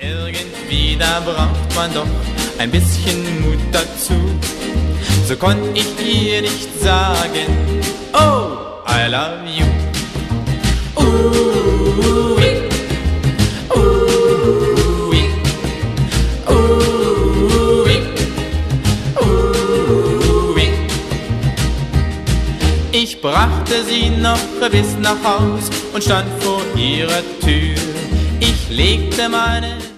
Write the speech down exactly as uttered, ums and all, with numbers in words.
Irgendwie, da braucht man doch ein bisschen Mut dazu. So konnt ich ihr nicht sagen, oh, I love you. Ooh-wee, ooh-wee, ooh-wee, ooh-wee. Ich brachte sie noch bis nach Haus und stand vor ihrer Tür. Ich legte meine